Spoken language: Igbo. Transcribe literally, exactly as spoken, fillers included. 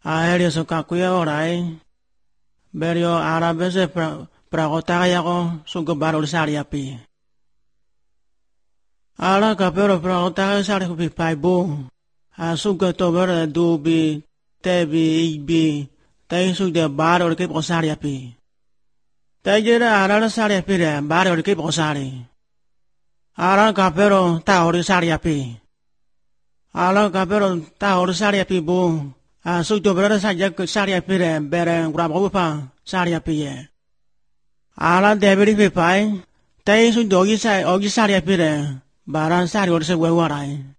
Aerio so kakuya orai. Berio arabese pra prakotaya ko sugo baro sari api. Ala kapero prakotaya sari kupi paibo. Asuga tobera dubi tebi ibi. Tai suga baro ke posari api. Tai jera ara sari api re baro ke posari. Ala kapero taori sari api. Ala kapero taori sari api bo. Asuga tobera saja sari api re bere grabo pa sari api ye. Ala debiri pe pai. Tai suga ogi sai ogi sari api re. Baran sari orse wewarai.